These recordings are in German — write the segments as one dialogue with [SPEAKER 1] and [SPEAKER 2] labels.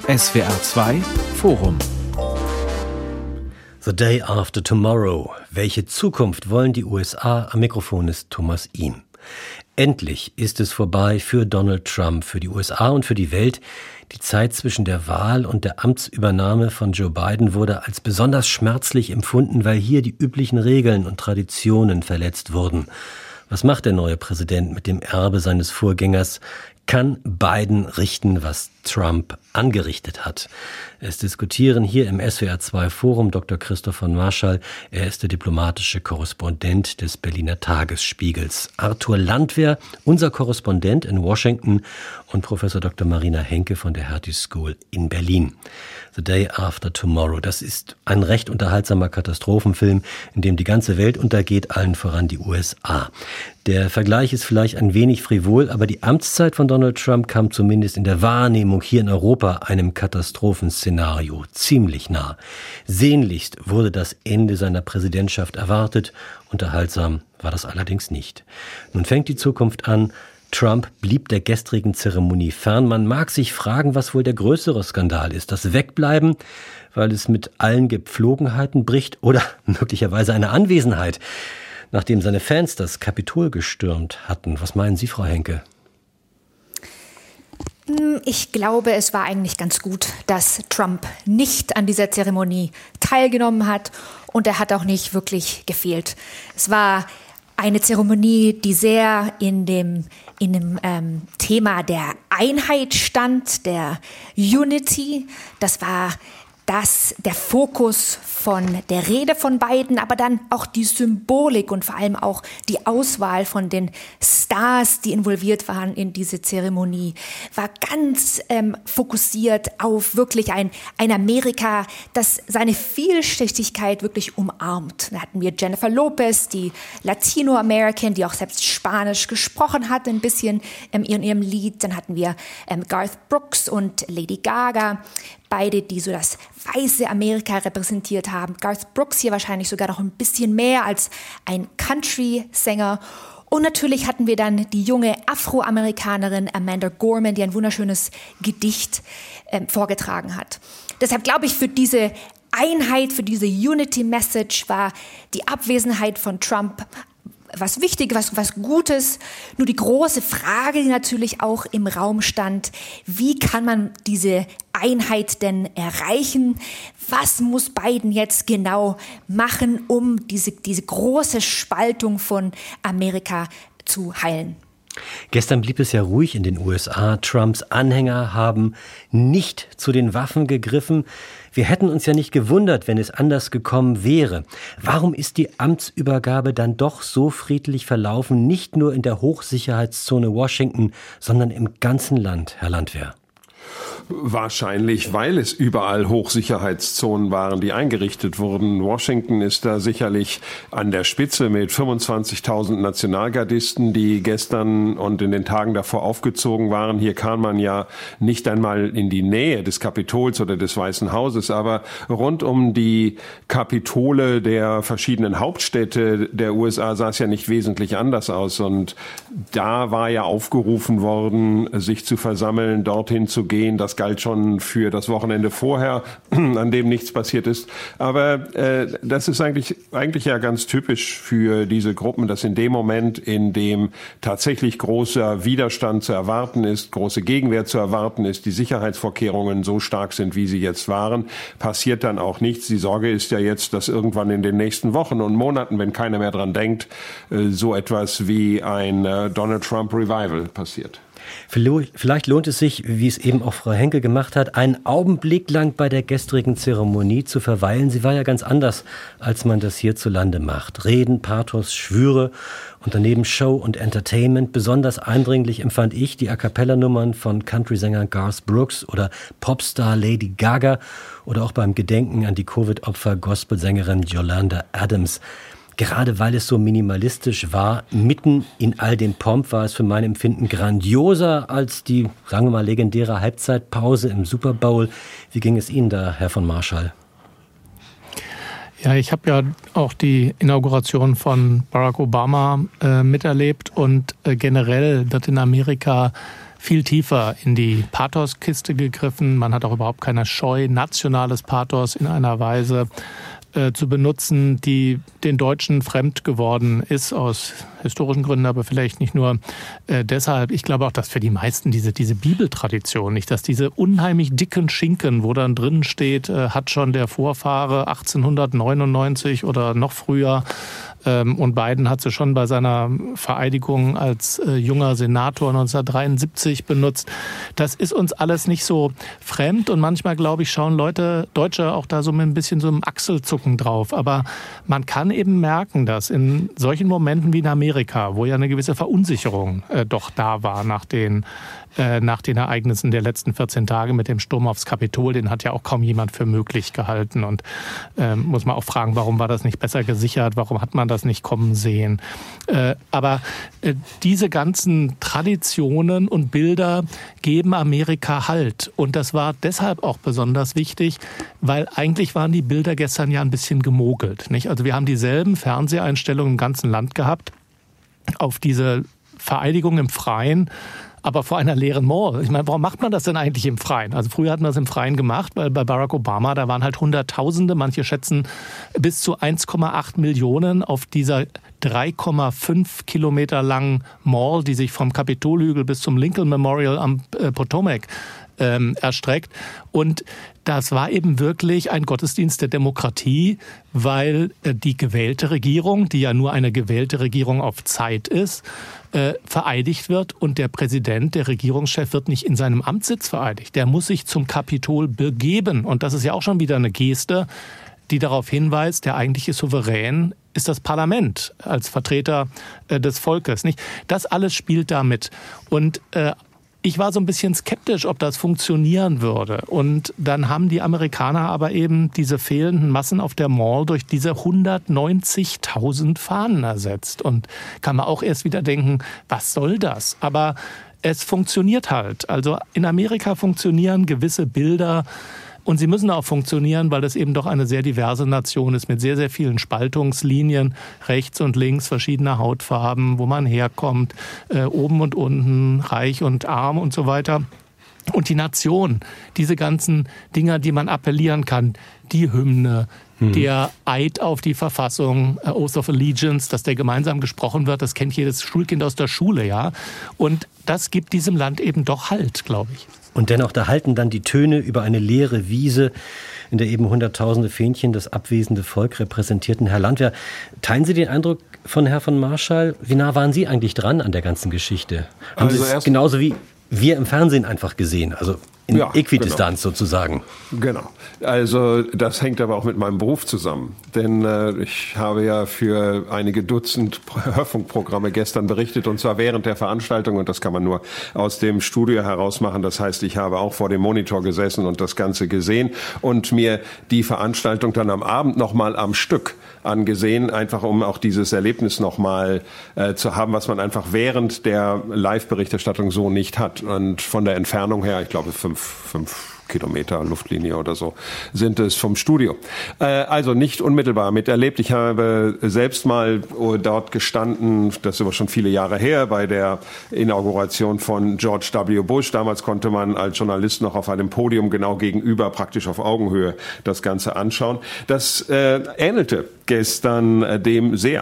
[SPEAKER 1] SWR2 Forum.
[SPEAKER 2] The Day After Tomorrow. Welche Zukunft wollen die USA? Am Mikrofon ist Thomas Ihm. Endlich ist es vorbei für Donald Trump, für die USA und für die Welt. Die Zeit zwischen der Wahl und der Amtsübernahme von Joe Biden wurde als besonders schmerzlich empfunden, weil hier die üblichen Regeln und Traditionen verletzt wurden. Was macht der neue Präsident mit dem Erbe seines Vorgängers? Kann Biden richten, was Trump angerichtet hat? Es diskutieren hier im SWR2 Forum Dr. Christoph von Marschall. Er ist der diplomatische Korrespondent des Berliner Tagesspiegels. Arthur Landwehr, unser Korrespondent in Washington, und Professor Dr. Marina Henke von der Hertie School in Berlin. The Day After Tomorrow. Das ist ein recht unterhaltsamer Katastrophenfilm, in dem die ganze Welt untergeht, allen voran die USA. Der Vergleich ist vielleicht ein wenig frivol, aber die Amtszeit von Donald Trump kam zumindest in der Wahrnehmung hier in Europa einem Katastrophenszenario ziemlich nah. Sehnlichst wurde das Ende seiner Präsidentschaft erwartet. Unterhaltsam war das allerdings nicht. Nun fängt die Zukunft an. Trump blieb der gestrigen Zeremonie fern. Man mag sich fragen, was wohl der größere Skandal ist. Das Wegbleiben, weil es mit allen Gepflogenheiten bricht, oder möglicherweise eine Anwesenheit, nachdem seine Fans das Kapitol gestürmt hatten. Was meinen Sie, Frau Henke?
[SPEAKER 3] Ich glaube, es war eigentlich ganz gut, dass Trump nicht an dieser Zeremonie teilgenommen hat, und er hat auch nicht wirklich gefehlt. Es war eine Zeremonie, die sehr in dem Thema der Einheit stand, der Unity. Das war der Fokus von der Rede von Biden, aber dann auch die Symbolik und vor allem auch die Auswahl von den Stars, die involviert waren in diese Zeremonie, war ganz fokussiert auf wirklich ein Amerika, das seine Vielschichtigkeit wirklich umarmt. Da hatten wir Jennifer Lopez, die Latino-American, die auch selbst Spanisch gesprochen hat, ein bisschen in ihrem Lied. Dann hatten wir Garth Brooks und Lady Gaga, beide, die so das weiße Amerika repräsentiert haben. Garth Brooks hier wahrscheinlich sogar noch ein bisschen mehr als ein Country-Sänger. Und natürlich hatten wir dann die junge Afroamerikanerin Amanda Gorman, die ein wunderschönes Gedicht vorgetragen hat. Deshalb glaube ich, für diese Einheit, für diese Unity-Message war die Abwesenheit von Trump was Wichtiges, was Gutes. Nur die große Frage, die natürlich auch im Raum stand: Wie kann man diese Einheit denn erreichen? Was muss Biden jetzt genau machen, um diese große Spaltung von Amerika zu heilen?
[SPEAKER 2] Gestern blieb es ja ruhig in den USA. Trumps Anhänger haben nicht zu den Waffen gegriffen. Wir hätten uns ja nicht gewundert, wenn es anders gekommen wäre. Warum ist die Amtsübergabe dann doch so friedlich verlaufen, nicht nur in der Hochsicherheitszone Washington, sondern im ganzen Land, Herr Landwehr?
[SPEAKER 4] Wahrscheinlich, weil es überall Hochsicherheitszonen waren, die eingerichtet wurden. Washington ist da sicherlich an der Spitze mit 25.000 Nationalgardisten, die gestern und in den Tagen davor aufgezogen waren. Hier kam man ja nicht einmal in die Nähe des Kapitols oder des Weißen Hauses, aber rund um die Kapitole der verschiedenen Hauptstädte der USA sah es ja nicht wesentlich anders aus. Und da war ja aufgerufen worden, sich zu versammeln, dorthin zu gehen. Das galt schon für das Wochenende vorher, an dem nichts passiert ist. Aber das ist eigentlich ja ganz typisch für diese Gruppen, dass in dem Moment, in dem tatsächlich großer Widerstand zu erwarten ist, große Gegenwehr zu erwarten ist, die Sicherheitsvorkehrungen so stark sind, wie sie jetzt waren, passiert dann auch nichts. Die Sorge ist ja jetzt, dass irgendwann in den nächsten Wochen und Monaten, wenn keiner mehr dran denkt, so etwas wie ein Donald Trump Revival passiert.
[SPEAKER 2] Vielleicht lohnt es sich, wie es eben auch Frau Henke gemacht hat, einen Augenblick lang bei der gestrigen Zeremonie zu verweilen. Sie war ja ganz anders, als man das hierzulande macht. Reden, Pathos, Schwüre und daneben Show und Entertainment. Besonders eindringlich empfand ich die A-Cappella-Nummern von Country-Sänger Garth Brooks oder Popstar Lady Gaga oder auch beim Gedenken an die Covid-Opfer Gospelsängerin Yolanda Adams. Gerade weil es so minimalistisch war, mitten in all dem Pomp, war es für mein Empfinden grandioser als die, sagen wir mal, legendäre Halbzeitpause im Super Bowl. Wie ging es Ihnen da, Herr von Marschall?
[SPEAKER 5] Ja, ich habe ja auch die Inauguration von Barack Obama miterlebt und generell, dass in Amerika viel tiefer in die Pathoskiste gegriffen. Man hat auch überhaupt keine Scheu, nationales Pathos in einer Weise zu benutzen, die den Deutschen fremd geworden ist, aus historischen Gründen, aber vielleicht nicht nur deshalb. Ich glaube auch, dass für die meisten diese Bibeltradition, nicht, dass diese unheimlich dicken Schinken, wo dann drin steht, hat schon der Vorfahre 1899 oder noch früher, und Biden hat sie schon bei seiner Vereidigung als junger Senator 1973 benutzt. Das ist uns alles nicht so fremd und manchmal, glaube ich, schauen Deutsche auch da so mit ein bisschen so einem Achselzucken drauf. Aber man kann eben merken, dass in solchen Momenten wie in Amerika, wo ja eine gewisse Verunsicherung doch da war nach den Ereignissen der letzten 14 Tage mit dem Sturm aufs Kapitol, den hat ja auch kaum jemand für möglich gehalten. Und muss man auch fragen, warum war das nicht besser gesichert? Warum hat man das nicht kommen sehen? Aber diese ganzen Traditionen und Bilder geben Amerika Halt. Und das war deshalb auch besonders wichtig, weil eigentlich waren die Bilder gestern ja ein bisschen gemogelt, nicht? Also wir haben dieselben Fernseheinstellungen im ganzen Land gehabt auf diese Vereidigung im Freien, aber vor einer leeren Mall. Ich meine, warum macht man das denn eigentlich im Freien? Also früher hat man das im Freien gemacht, weil bei Barack Obama, da waren halt Hunderttausende, manche schätzen bis zu 1,8 Millionen auf dieser 3,5 Kilometer langen Mall, die sich vom Kapitolhügel bis zum Lincoln Memorial am Potomac erstreckt. Und das war eben wirklich ein Gottesdienst der Demokratie, weil die gewählte Regierung, die ja nur eine gewählte Regierung auf Zeit ist, vereidigt wird und der Präsident, der Regierungschef, wird nicht in seinem Amtssitz vereidigt. Der muss sich zum Kapitol begeben. Und das ist ja auch schon wieder eine Geste, die darauf hinweist, der eigentliche Souverän ist das Parlament als Vertreter des Volkes. Nicht? Das alles spielt damit. Und ich war so ein bisschen skeptisch, ob das funktionieren würde. Und dann haben die Amerikaner aber eben diese fehlenden Massen auf der Mall durch diese 190.000 Fahnen ersetzt. Und kann man auch erst wieder denken, was soll das? Aber es funktioniert halt. Also in Amerika funktionieren gewisse Bilder. Und sie müssen auch funktionieren, weil das eben doch eine sehr diverse Nation ist mit sehr, sehr vielen Spaltungslinien, rechts und links, verschiedene Hautfarben, wo man herkommt, oben und unten, reich und arm und so weiter. Und die Nation, diese ganzen Dinger, die man appellieren kann, die Hymne, der Eid auf die Verfassung, Oath of Allegiance, dass der gemeinsam gesprochen wird, das kennt jedes Schulkind aus der Schule, ja. Und das gibt diesem Land eben doch Halt, glaube ich.
[SPEAKER 2] Und dennoch, da halten dann die Töne über eine leere Wiese, in der eben hunderttausende Fähnchen das abwesende Volk repräsentierten. Herr Landwehr, teilen Sie den Eindruck von Herrn von Marschall? Wie nah waren Sie eigentlich dran an der ganzen Geschichte? Haben Sie es genauso wie wir im Fernsehen einfach gesehen, also in Äquidistanz sozusagen?
[SPEAKER 4] Genau. Also das hängt aber auch mit meinem Beruf zusammen. Denn ich habe ja für einige Dutzend Hörfunkprogramme gestern berichtet, und zwar während der Veranstaltung. Und das kann man nur aus dem Studio heraus machen. Das heißt, ich habe auch vor dem Monitor gesessen und das Ganze gesehen und mir die Veranstaltung dann am Abend nochmal am Stück angesehen, einfach um auch dieses Erlebnis nochmal zu haben, was man einfach während der Live-Berichterstattung so nicht hat. Und von der Entfernung her, ich glaube 5 Kilometer Luftlinie oder so sind es vom Studio. Also nicht unmittelbar miterlebt. Ich habe selbst mal dort gestanden, das ist aber schon viele Jahre her, bei der Inauguration von George W. Bush. Damals konnte man als Journalist noch auf einem Podium genau gegenüber, praktisch auf Augenhöhe, das Ganze anschauen. Das ähnelte gestern dem sehr.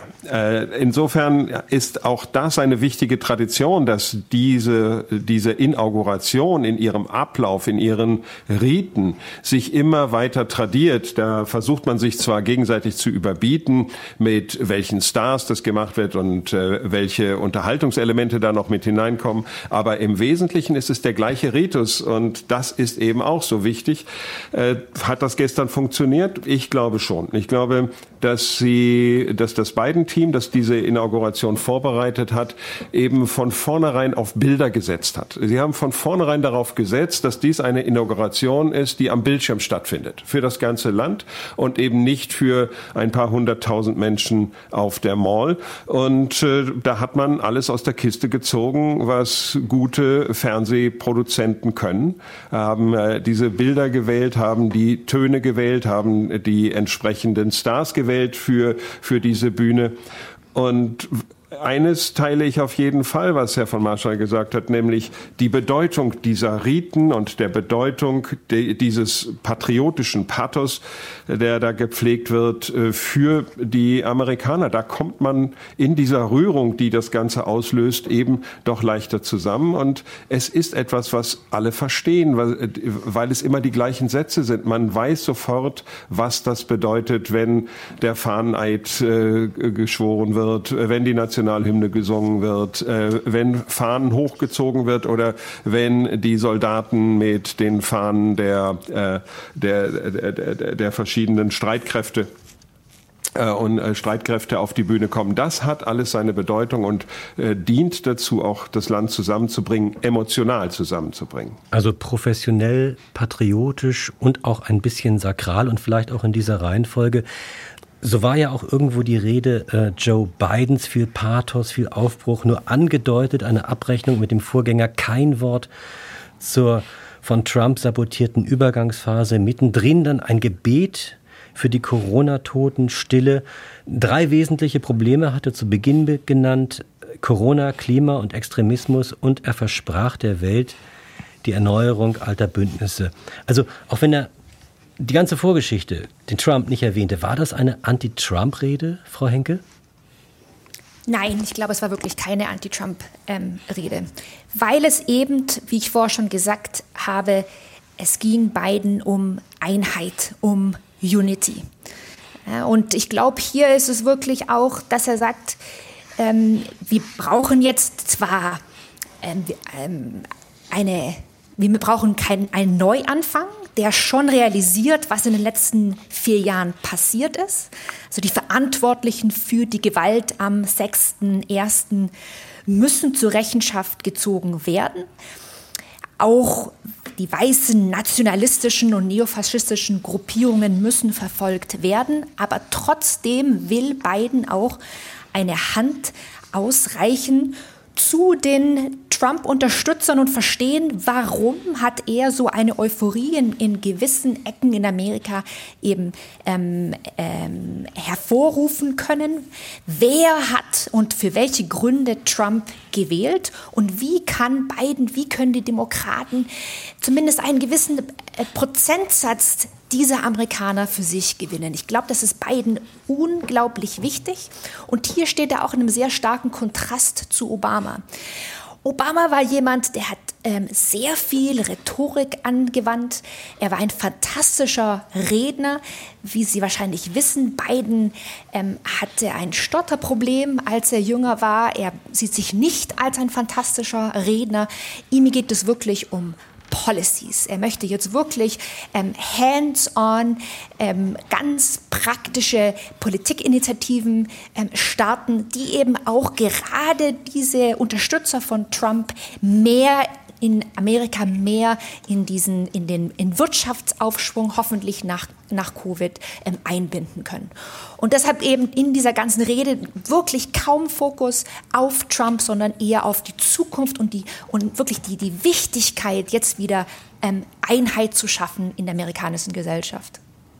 [SPEAKER 4] Insofern ist auch das eine wichtige Tradition, dass diese Inauguration in ihrem Ablauf, in ihren Riten sich immer weiter tradiert. Da versucht man sich zwar gegenseitig zu überbieten, mit welchen Stars das gemacht wird und welche Unterhaltungselemente da noch mit hineinkommen, aber im Wesentlichen ist es der gleiche Ritus und das ist eben auch so wichtig. Hat das gestern funktioniert? Ich glaube schon. Ich glaube, dass das Biden-Team, das diese Inauguration vorbereitet hat, eben von vornherein auf Bilder gesetzt hat. Sie haben von vornherein darauf gesetzt, dass dies eine Inauguration ist, die am Bildschirm stattfindet. Für das ganze Land und eben nicht für ein paar 100.000 Menschen auf der Mall. Und da hat man alles aus der Kiste gezogen, was gute Fernsehproduzenten können. Haben diese Bilder gewählt, haben die Töne gewählt, haben die entsprechenden Stars gewählt für diese Bühne. Und eines teile ich auf jeden Fall, was Herr von Marschall gesagt hat, nämlich die Bedeutung dieser Riten und der Bedeutung dieses patriotischen Pathos, der da gepflegt wird für die Amerikaner. Da kommt man in dieser Rührung, die das Ganze auslöst, eben doch leichter zusammen. Und es ist etwas, was alle verstehen, weil es immer die gleichen Sätze sind. Man weiß sofort, was das bedeutet, wenn der Fahneneid geschworen wird, wenn die Nationalhymne gesungen wird, wenn Fahnen hochgezogen wird oder wenn die Soldaten mit den Fahnen der verschiedenen Streitkräfte auf die Bühne kommen. Das hat alles seine Bedeutung und dient dazu, auch das Land zusammenzubringen, emotional zusammenzubringen.
[SPEAKER 2] Also professionell, patriotisch und auch ein bisschen sakral und vielleicht auch in dieser Reihenfolge. So war ja auch irgendwo die Rede Joe Bidens, viel Pathos, viel Aufbruch, nur angedeutet, eine Abrechnung mit dem Vorgänger, kein Wort zur von Trump sabotierten Übergangsphase, mittendrin dann ein Gebet für die Corona-Toten, Stille. 3 wesentliche Probleme hat er zu Beginn genannt: Corona, Klima und Extremismus, und er versprach der Welt die Erneuerung alter Bündnisse. Also auch wenn er die ganze Vorgeschichte, den Trump nicht erwähnte, war das eine Anti-Trump-Rede, Frau Henke?
[SPEAKER 3] Nein, ich glaube, es war wirklich keine Anti-Trump-Rede, weil es eben, wie ich vorher schon gesagt habe, es ging Biden um Einheit, um Unity. Und ich glaube, hier ist es wirklich auch, dass er sagt, wir brauchen jetzt zwar wir brauchen einen Neuanfang, der schon realisiert, was in den letzten 4 Jahren passiert ist. Also die Verantwortlichen für die Gewalt am 6.1. müssen zur Rechenschaft gezogen werden. Auch die weißen nationalistischen und neofaschistischen Gruppierungen müssen verfolgt werden. Aber trotzdem will Biden auch eine Hand ausreichen zu den Trump-Unterstützern und verstehen, warum hat er so eine Euphorie in gewissen Ecken in Amerika eben hervorrufen können. Wer hat und für welche Gründe Trump gewählt und wie können die Demokraten zumindest einen gewissen Prozentsatz dieser Amerikaner für sich gewinnen. Ich glaube, das ist Biden unglaublich wichtig. Und hier steht er auch in einem sehr starken Kontrast zu Obama. Obama war jemand, der hat sehr viel Rhetorik angewandt. Er war ein fantastischer Redner. Wie Sie wahrscheinlich wissen, Biden hatte ein Stotterproblem, als er jünger war. Er sieht sich nicht als ein fantastischer Redner. Ihm geht es wirklich um Policies. Er möchte jetzt wirklich hands-on, ganz praktische Politikinitiativen starten, die eben auch gerade diese Unterstützer von Trump mehr in Amerika mehr in den Wirtschaftsaufschwung hoffentlich nach Covid einbinden können. Und deshalb eben in dieser ganzen Rede wirklich kaum Fokus auf Trump, sondern eher auf die Zukunft und wirklich die Wichtigkeit, jetzt wieder Einheit zu schaffen in der amerikanischen Gesellschaft.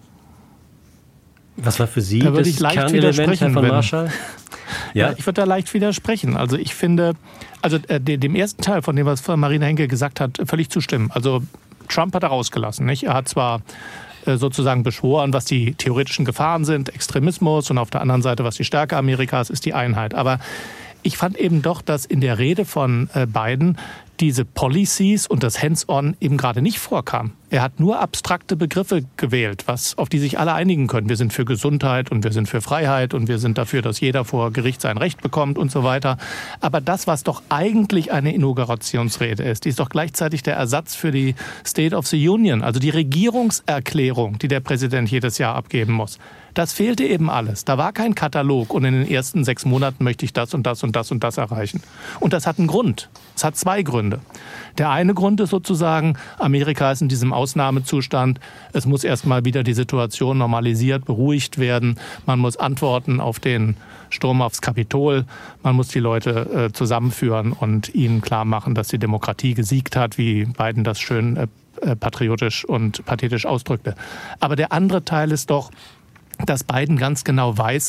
[SPEAKER 2] Was war für Sie
[SPEAKER 5] da
[SPEAKER 2] das Kernelement von Marschall?
[SPEAKER 5] Ja, ich würde da leicht widersprechen. Also ich finde, dem ersten Teil, von dem, was Marina Henke gesagt hat, völlig zustimmen. Also Trump hat er rausgelassen, nicht? Er hat zwar sozusagen beschworen, was die theoretischen Gefahren sind, Extremismus, und auf der anderen Seite, was die Stärke Amerikas ist, die Einheit. Aber ich fand eben doch, dass in der Rede von Biden diese Policies und das Hands-on eben gerade nicht vorkam. Er hat nur abstrakte Begriffe gewählt, auf die sich alle einigen können. Wir sind für Gesundheit und wir sind für Freiheit und wir sind dafür, dass jeder vor Gericht sein Recht bekommt und so weiter. Aber das, was doch eigentlich eine Inaugurationsrede ist, die ist doch gleichzeitig der Ersatz für die State of the Union, also die Regierungserklärung, die der Präsident jedes Jahr abgeben muss. Das fehlte eben alles. Da war kein Katalog und in den ersten 6 Monaten möchte ich das und das und das und das erreichen. Und das hat einen Grund. Es hat 2 Gründe. Der eine Grund ist sozusagen, Amerika ist in diesem Ausnahmezustand. Es muss erstmal wieder die Situation normalisiert, beruhigt werden. Man muss antworten auf den Sturm aufs Kapitol. Man muss die Leute zusammenführen und ihnen klar machen, dass die Demokratie gesiegt hat, wie Biden das schön patriotisch und pathetisch ausdrückte. Aber der andere Teil ist doch, dass Biden ganz genau weiß,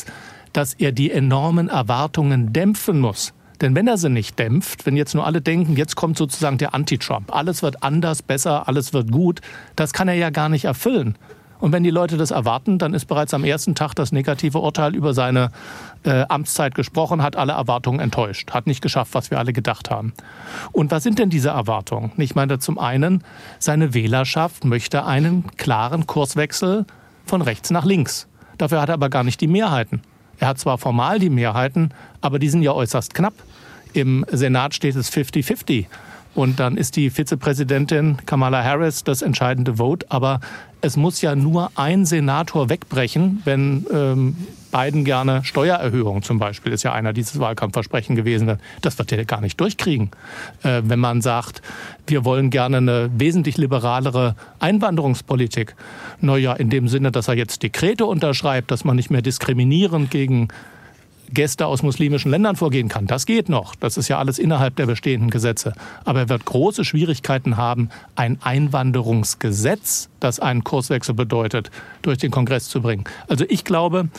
[SPEAKER 5] dass er die enormen Erwartungen dämpfen muss. Denn wenn er sie nicht dämpft, wenn jetzt nur alle denken, jetzt kommt sozusagen der Anti-Trump, alles wird anders, besser, alles wird gut, das kann er ja gar nicht erfüllen. Und wenn die Leute das erwarten, dann ist bereits am ersten Tag das negative Urteil über seine Amtszeit gesprochen, hat alle Erwartungen enttäuscht, hat nicht geschafft, was wir alle gedacht haben. Und was sind denn diese Erwartungen? Ich meine, zum einen, seine Wählerschaft möchte einen klaren Kurswechsel von rechts nach links. Dafür hat er aber gar nicht die Mehrheiten. Er hat zwar formal die Mehrheiten, aber die sind ja äußerst knapp. Im Senat steht es 50-50. Und dann ist die Vizepräsidentin Kamala Harris das entscheidende Vote. Aber es muss ja nur ein Senator wegbrechen, wenn Biden gerne Steuererhöhungen zum Beispiel, ist ja einer dieses Wahlkampfversprechen gewesen. Das wird er gar nicht durchkriegen. Wenn man sagt, wir wollen gerne eine wesentlich liberalere Einwanderungspolitik. Naja, in dem Sinne, dass er jetzt Dekrete unterschreibt, dass man nicht mehr diskriminierend gegen Gäste aus muslimischen Ländern vorgehen kann. Das geht noch. Das ist ja alles innerhalb der bestehenden Gesetze. Aber er wird große Schwierigkeiten haben, ein Einwanderungsgesetz, das einen Kurswechsel bedeutet, durch den Kongress zu bringen. Also ich glaube,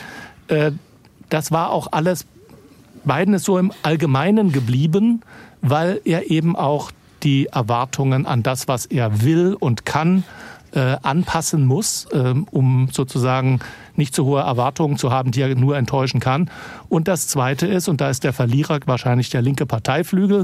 [SPEAKER 5] das war auch alles, Biden ist so im Allgemeinen geblieben, weil er eben auch die Erwartungen an das, was er will und kann, anpassen muss, um sozusagen nicht zu hohe Erwartungen zu haben, die er nur enttäuschen kann. Und das Zweite ist, und da ist der Verlierer wahrscheinlich der linke Parteiflügel,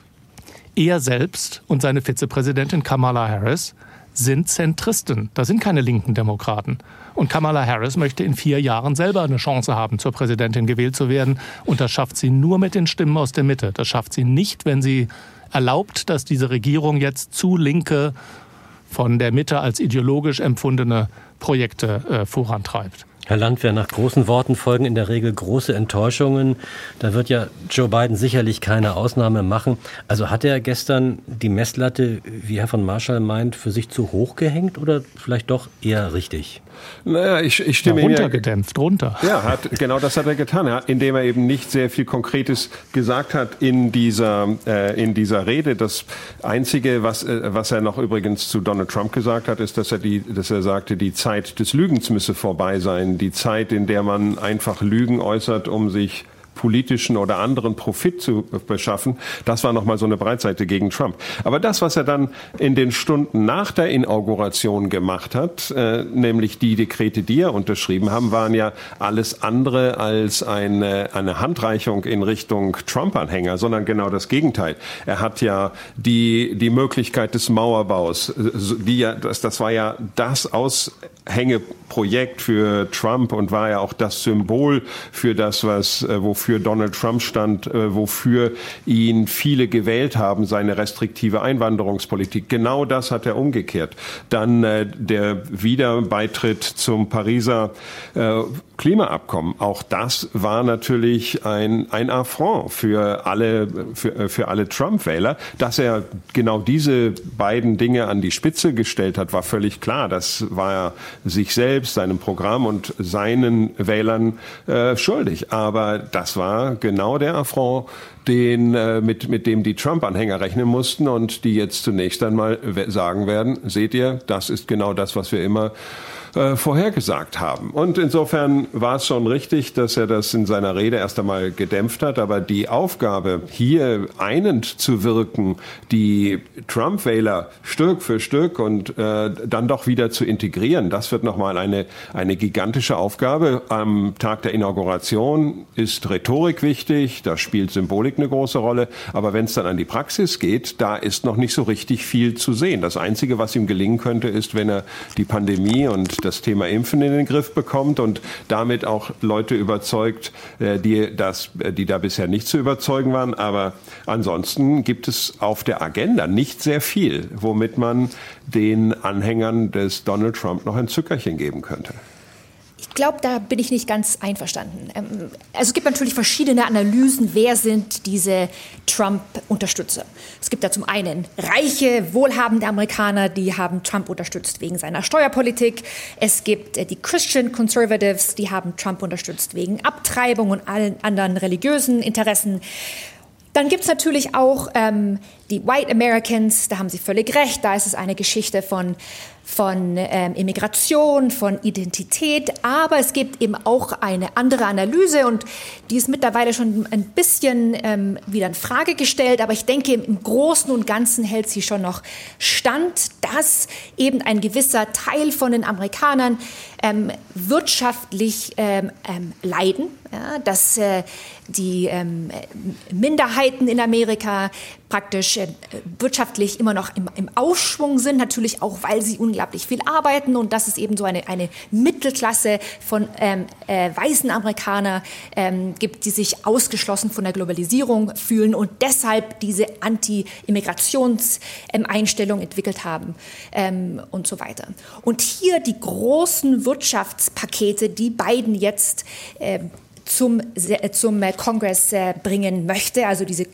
[SPEAKER 5] er selbst und seine Vizepräsidentin Kamala Harris sind Zentristen. Das sind keine linken Demokraten. Und Kamala Harris möchte in 4 Jahren selber eine Chance haben, zur Präsidentin gewählt zu werden. Und das schafft sie nur mit den Stimmen aus der Mitte. Das schafft sie nicht, wenn sie erlaubt, dass diese Regierung jetzt zu linke, von der Mitte als ideologisch empfundene Projekte vorantreibt.
[SPEAKER 2] Herr Landwehr, nach großen Worten folgen in der Regel große Enttäuschungen. Da wird ja Joe Biden sicherlich keine Ausnahme machen. Also hat er gestern die Messlatte, wie Herr von Marschall meint, für sich zu hoch gehängt oder vielleicht doch eher richtig?
[SPEAKER 4] Naja, ich stimme ihm
[SPEAKER 5] runtergedämpft, runter.
[SPEAKER 4] Ja, genau das hat er getan, indem er eben nicht sehr viel Konkretes gesagt hat in dieser Rede. Das Einzige, was er noch übrigens zu Donald Trump gesagt hat, ist, dass er sagte, die Zeit des Lügens müsse vorbei sein. Die Zeit, in der man einfach Lügen äußert, um sich politischen oder anderen Profit zu beschaffen, das war nochmal so eine Breitseite gegen Trump. Aber das, was er dann in den Stunden nach der Inauguration gemacht hat, nämlich die Dekrete, die er unterschrieben haben, waren ja alles andere als eine Handreichung in Richtung Trump-Anhänger, sondern genau das Gegenteil. Er hat ja die Möglichkeit des Mauerbaus, das war ja das Aushängeprojekt für Trump und war ja auch das Symbol für das, wofür Donald Trump stand, wofür ihn viele gewählt haben, seine restriktive Einwanderungspolitik. Genau das hat er umgekehrt. Dann der Wiederbeitritt zum Pariser Klimaabkommen. Auch das war natürlich ein Affront für alle Trump-Wähler. Dass er genau diese beiden Dinge an die Spitze gestellt hat, war völlig klar. Das war er sich selbst, seinem Programm und seinen Wählern schuldig. Aber das war genau der Affront, mit dem die Trump-Anhänger rechnen mussten und die jetzt zunächst einmal sagen werden, seht ihr, das ist genau das, was wir immer vorhergesagt haben. Und insofern war es schon richtig, dass er das in seiner Rede erst einmal gedämpft hat. Aber die Aufgabe, hier einend zu wirken, die Trump-Wähler Stück für Stück und dann doch wieder zu integrieren, das wird nochmal eine gigantische Aufgabe. Am Tag der Inauguration ist Rhetorik wichtig, da spielt Symbolik eine große Rolle. Aber wenn es dann an die Praxis geht, da ist noch nicht so richtig viel zu sehen. Das Einzige, was ihm gelingen könnte, ist, wenn er die Pandemie und das Thema Impfen in den Griff bekommt und damit auch Leute überzeugt, die da bisher nicht zu überzeugen waren. Aber ansonsten gibt es auf der Agenda nicht sehr viel, womit man den Anhängern des Donald Trump noch ein Zückerchen geben könnte.
[SPEAKER 3] Ich glaube, da bin ich nicht ganz einverstanden. Also es gibt natürlich verschiedene Analysen, wer sind diese Trump-Unterstützer. Es gibt da zum einen reiche, wohlhabende Amerikaner, die haben Trump unterstützt wegen seiner Steuerpolitik. Es gibt die Christian Conservatives, die haben Trump unterstützt wegen Abtreibung und allen anderen religiösen Interessen. Dann gibt es natürlich auch die White Americans, da haben Sie völlig recht, da ist es eine Geschichte von Immigration, von Identität, aber es gibt eben auch eine andere Analyse und die ist mittlerweile schon ein bisschen wieder in Frage gestellt, aber ich denke, im Großen und Ganzen hält sie schon noch stand, dass eben ein gewisser Teil von den Amerikanern wirtschaftlich leiden, ja, dass die Minderheiten in Amerika praktisch wirtschaftlich immer noch im Aufschwung sind, natürlich auch, weil sie unglaublich viel arbeiten und dass es eben so eine Mittelklasse von weißen Amerikanern gibt, die sich ausgeschlossen von der Globalisierung fühlen und deshalb diese Anti-Immigrations-Einstellung entwickelt haben und so weiter. Und hier die großen Wirtschaftspakete, die Biden jetzt zum Kongress bringen möchte, also diese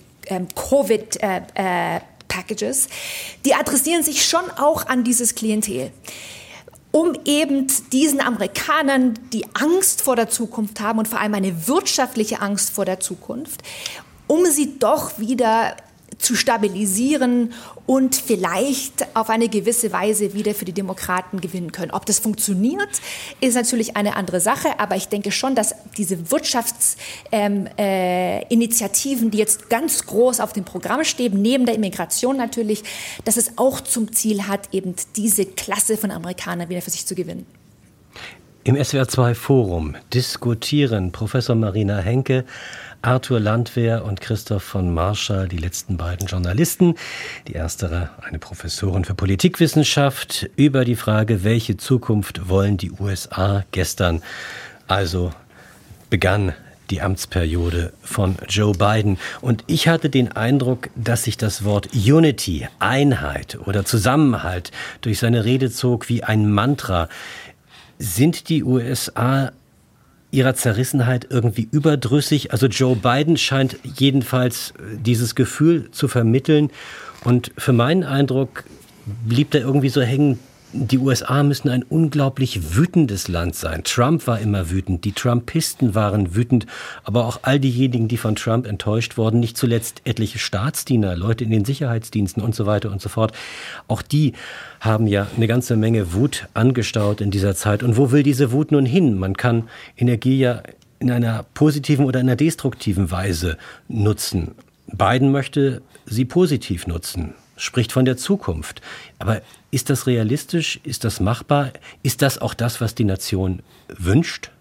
[SPEAKER 3] Covid-Packages, die adressieren sich schon auch an dieses Klientel, um eben diesen Amerikanern, die Angst vor der Zukunft haben und vor allem eine wirtschaftliche Angst vor der Zukunft, um sie doch wieder zu stabilisieren und vielleicht auf eine gewisse Weise wieder für die Demokraten gewinnen können. Ob das funktioniert, ist natürlich eine andere Sache, aber ich denke schon, dass diese Wirtschaftsinitiativen, die jetzt ganz groß auf dem Programm stehen, neben der Immigration natürlich, dass es auch zum Ziel hat, eben diese Klasse von Amerikanern wieder für sich zu gewinnen.
[SPEAKER 2] Im SWR2 Forum diskutieren Professor Marina Henke, Arthur Landwehr und Christoph von Marschall, die letzten beiden Journalisten, die erstere eine Professorin für Politikwissenschaft, über die Frage, welche Zukunft wollen die USA. Gestern also begann die Amtsperiode von Joe Biden. Und ich hatte den Eindruck, dass sich das Wort Unity, Einheit oder Zusammenhalt durch seine Rede zog wie ein Mantra. Sind die USA ihrer Zerrissenheit irgendwie überdrüssig? Also Joe Biden scheint jedenfalls dieses Gefühl zu vermitteln. Und für meinen Eindruck blieb da irgendwie so hängen, die USA müssen ein unglaublich wütendes Land sein. Trump war immer wütend, die Trumpisten waren wütend, aber auch all diejenigen, die von Trump enttäuscht wurden, nicht zuletzt etliche Staatsdiener, Leute in den Sicherheitsdiensten und so weiter und so fort. Auch die haben ja eine ganze Menge Wut angestaut in dieser Zeit. Und wo will diese Wut nun hin? Man kann Energie ja in einer positiven oder einer destruktiven Weise nutzen. Biden möchte sie positiv nutzen, spricht von der Zukunft. Aber ist das realistisch? Ist das machbar? Ist das auch das, was die Nation wünscht?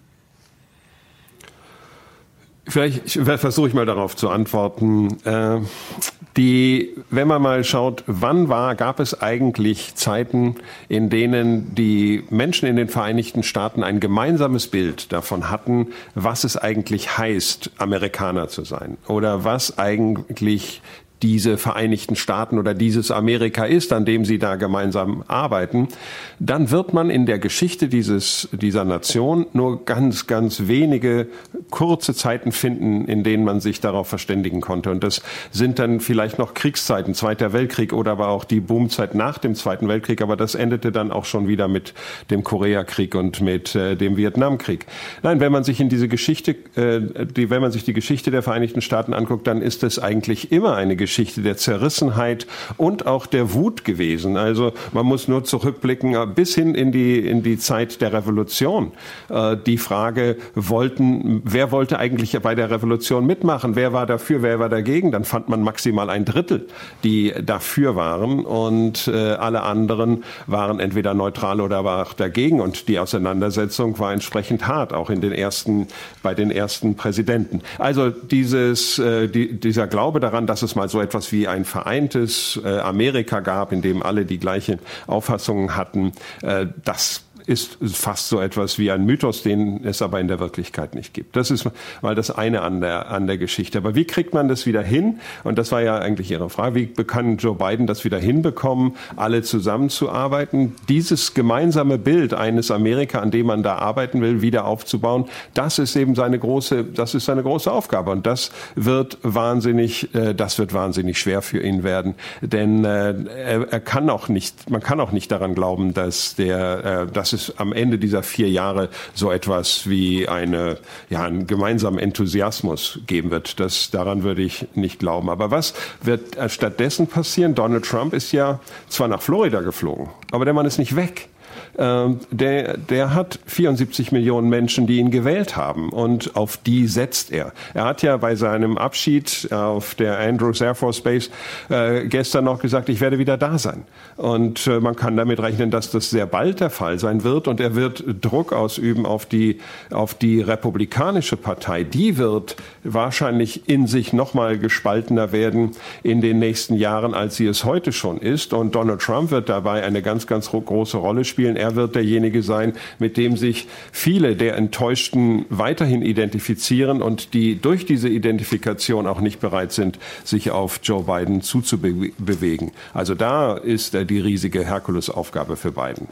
[SPEAKER 4] Vielleicht versuche ich mal darauf zu antworten. Wenn man mal schaut, gab es eigentlich Zeiten, in denen die Menschen in den Vereinigten Staaten ein gemeinsames Bild davon hatten, was es eigentlich heißt, Amerikaner zu sein oder was eigentlich diese Vereinigten Staaten oder dieses Amerika ist, an dem sie da gemeinsam arbeiten, dann wird man in der Geschichte dieser Nation nur ganz, ganz wenige kurze Zeiten finden, in denen man sich darauf verständigen konnte. Und das sind dann vielleicht noch Kriegszeiten, Zweiter Weltkrieg oder aber auch die Boomzeit nach dem Zweiten Weltkrieg. Aber das endete dann auch schon wieder mit dem Koreakrieg und mit dem Vietnamkrieg. Nein, wenn man sich die Geschichte der Vereinigten Staaten anguckt, dann ist es eigentlich immer eine Geschichte der Zerrissenheit und auch der Wut gewesen. Also man muss nur zurückblicken bis hin in die Zeit der Revolution. Die Frage, wer wollte eigentlich bei der Revolution mitmachen? Wer war dafür, wer war dagegen? Dann fand man maximal 1/3, die dafür waren und alle anderen waren entweder neutral oder aber auch dagegen. Und die Auseinandersetzung war entsprechend hart, auch bei den ersten Präsidenten. Also dieser Glaube daran, dass es mal so etwas wie ein vereintes Amerika gab, in dem alle die gleiche Auffassung hatten, das ist fast so etwas wie ein Mythos, den es aber in der Wirklichkeit nicht gibt. Das ist mal das eine an der Geschichte. Aber wie kriegt man das wieder hin? Und das war ja eigentlich Ihre Frage. Wie kann Joe Biden das wieder hinbekommen, alle zusammenzuarbeiten? Dieses gemeinsame Bild eines Amerika, an dem man da arbeiten will, wieder aufzubauen, das ist eben seine große Aufgabe. Und das wird wahnsinnig schwer für ihn werden. Denn man kann auch nicht daran glauben, dass es am Ende dieser 4 Jahre so etwas wie einen gemeinsamen Enthusiasmus geben wird. Daran würde ich nicht glauben. Aber was wird stattdessen passieren? Donald Trump ist ja zwar nach Florida geflogen, aber der Mann ist nicht weg. Der hat 74 Millionen Menschen, die ihn gewählt haben, und auf die setzt er. Er hat ja bei seinem Abschied auf der Andrews Air Force Base gestern noch gesagt, ich werde wieder da sein. Und man kann damit rechnen, dass das sehr bald der Fall sein wird, und er wird Druck ausüben auf die Republikanische Partei. Die wird wahrscheinlich in sich noch mal gespaltener werden in den nächsten Jahren, als sie es heute schon ist. Und Donald Trump wird dabei eine ganz, ganz große Rolle spielen. Er wird derjenige sein, mit dem sich viele der Enttäuschten weiterhin identifizieren und die durch diese Identifikation auch nicht bereit sind, sich auf Joe Biden zuzubewegen. Also da ist die riesige Herkulesaufgabe für Biden.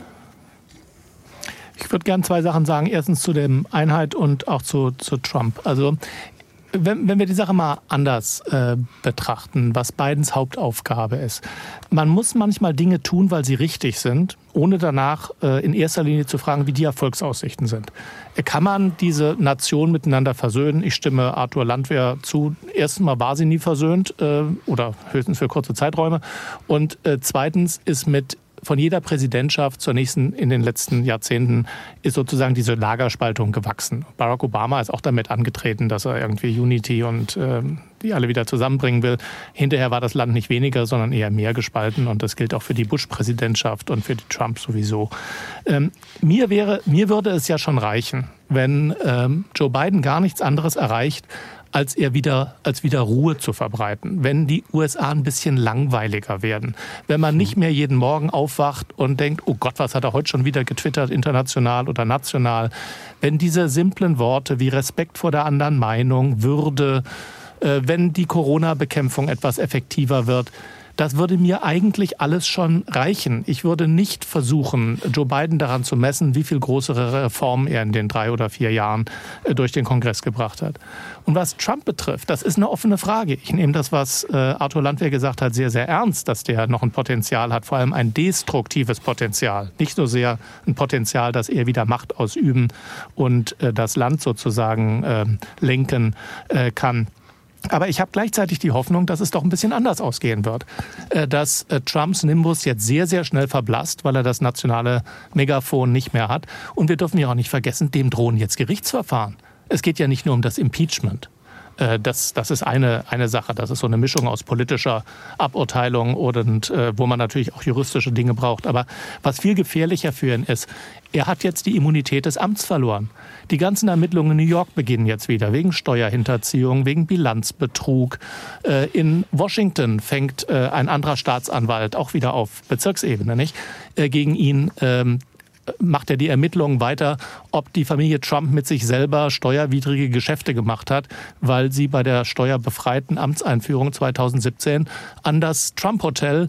[SPEAKER 5] Ich würde gerne 2 Sachen sagen. Erstens zu der Einheit und auch zu Trump. Also wenn wir die Sache mal anders betrachten, was Bidens Hauptaufgabe ist. Man muss manchmal Dinge tun, weil sie richtig sind, ohne danach in erster Linie zu fragen, wie die Erfolgsaussichten sind. Kann man diese Nation miteinander versöhnen? Ich stimme Arthur Landwehr zu. Erstens mal war sie nie versöhnt oder höchstens für kurze Zeiträume. Und zweitens ist von jeder Präsidentschaft zur nächsten in den letzten Jahrzehnten ist sozusagen diese Lagerspaltung gewachsen. Barack Obama ist auch damit angetreten, dass er irgendwie Unity und die alle wieder zusammenbringen will. Hinterher war das Land nicht weniger, sondern eher mehr gespalten, und das gilt auch für die Bush-Präsidentschaft und für die Trump sowieso. Mir würde es ja schon reichen, wenn Joe Biden gar nichts anderes erreicht, als wieder Ruhe zu verbreiten, wenn die USA ein bisschen langweiliger werden, wenn man nicht mehr jeden Morgen aufwacht und denkt, oh Gott, was hat er heute schon wieder getwittert, international oder national, wenn diese simplen Worte wie Respekt vor der anderen Meinung, Würde, wenn die Corona-Bekämpfung etwas effektiver wird, das würde mir eigentlich alles schon reichen. Ich würde nicht versuchen, Joe Biden daran zu messen, wie viel größere Reformen er in den 3 oder 4 Jahren durch den Kongress gebracht hat. Und was Trump betrifft, das ist eine offene Frage. Ich nehme das, was Arthur Landwehr gesagt hat, sehr, sehr ernst, dass der noch ein Potenzial hat, vor allem ein destruktives Potenzial. Nicht so sehr ein Potenzial, dass er wieder Macht ausüben und das Land sozusagen lenken kann. Aber ich habe gleichzeitig die Hoffnung, dass es doch ein bisschen anders ausgehen wird. Dass Trumps Nimbus jetzt sehr, sehr schnell verblasst, weil er das nationale Megafon nicht mehr hat. Und wir dürfen ja auch nicht vergessen, dem drohen jetzt Gerichtsverfahren. Es geht ja nicht nur um das Impeachment. Das ist eine Sache. Das ist so eine Mischung aus politischer Aburteilung und wo man natürlich auch juristische Dinge braucht. Aber was viel gefährlicher für ihn ist, er hat jetzt die Immunität des Amts verloren. Die ganzen Ermittlungen in New York beginnen jetzt wieder wegen Steuerhinterziehung, wegen Bilanzbetrug. In Washington fängt ein anderer Staatsanwalt auch wieder auf Bezirksebene, nicht, gegen ihn. Macht er die Ermittlungen weiter, ob die Familie Trump mit sich selber steuerwidrige Geschäfte gemacht hat, weil sie bei der steuerbefreiten Amtseinführung 2017 an das Trump-Hotel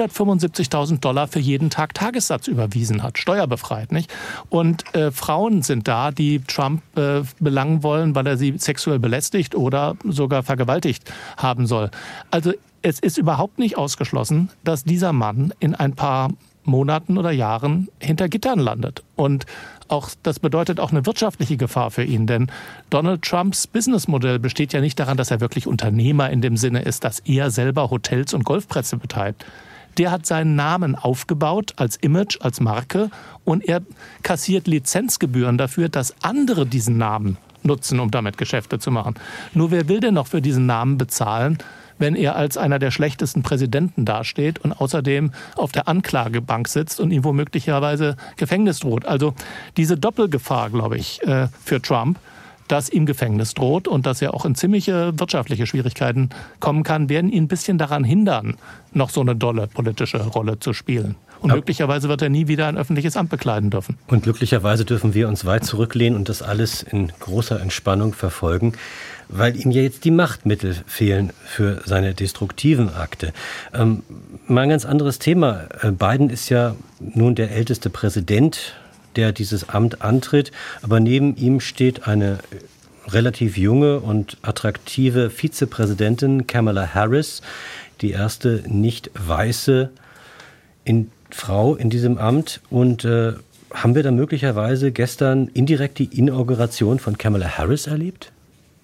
[SPEAKER 5] $175.000 für jeden Tag Tagessatz überwiesen hat, steuerbefreit, nicht? Und Frauen sind da, die Trump belangen wollen, weil er sie sexuell belästigt oder sogar vergewaltigt haben soll. Also es ist überhaupt nicht ausgeschlossen, dass dieser Mann in ein paar Monaten oder Jahren hinter Gittern landet. Und das bedeutet auch eine wirtschaftliche Gefahr für ihn, denn Donald Trumps Businessmodell besteht ja nicht daran, dass er wirklich Unternehmer in dem Sinne ist, dass er selber Hotels und Golfplätze betreibt. Der hat seinen Namen aufgebaut als Image, als Marke, und er kassiert Lizenzgebühren dafür, dass andere diesen Namen nutzen, um damit Geschäfte zu machen. Nur wer will denn noch für diesen Namen bezahlen, wenn er als einer der schlechtesten Präsidenten dasteht und außerdem auf der Anklagebank sitzt und ihm womöglicherweise Gefängnis droht. Also diese Doppelgefahr, glaube ich, für Trump, dass ihm Gefängnis droht und dass er auch in ziemliche wirtschaftliche Schwierigkeiten kommen kann, werden ihn ein bisschen daran hindern, noch so eine dolle politische Rolle zu spielen. Und möglicherweise wird er nie wieder ein öffentliches Amt bekleiden dürfen.
[SPEAKER 2] Und glücklicherweise dürfen wir uns weit zurücklehnen und das alles in großer Entspannung verfolgen, weil ihm ja jetzt die Machtmittel fehlen für seine destruktiven Akte. Mal ein ganz anderes Thema. Biden ist ja nun der älteste Präsident, der dieses Amt antritt, aber neben ihm steht eine relativ junge und attraktive Vizepräsidentin, Kamala Harris, die erste nicht weiße Frau in diesem Amt. Und haben wir da möglicherweise gestern indirekt die Inauguration von Kamala Harris erlebt?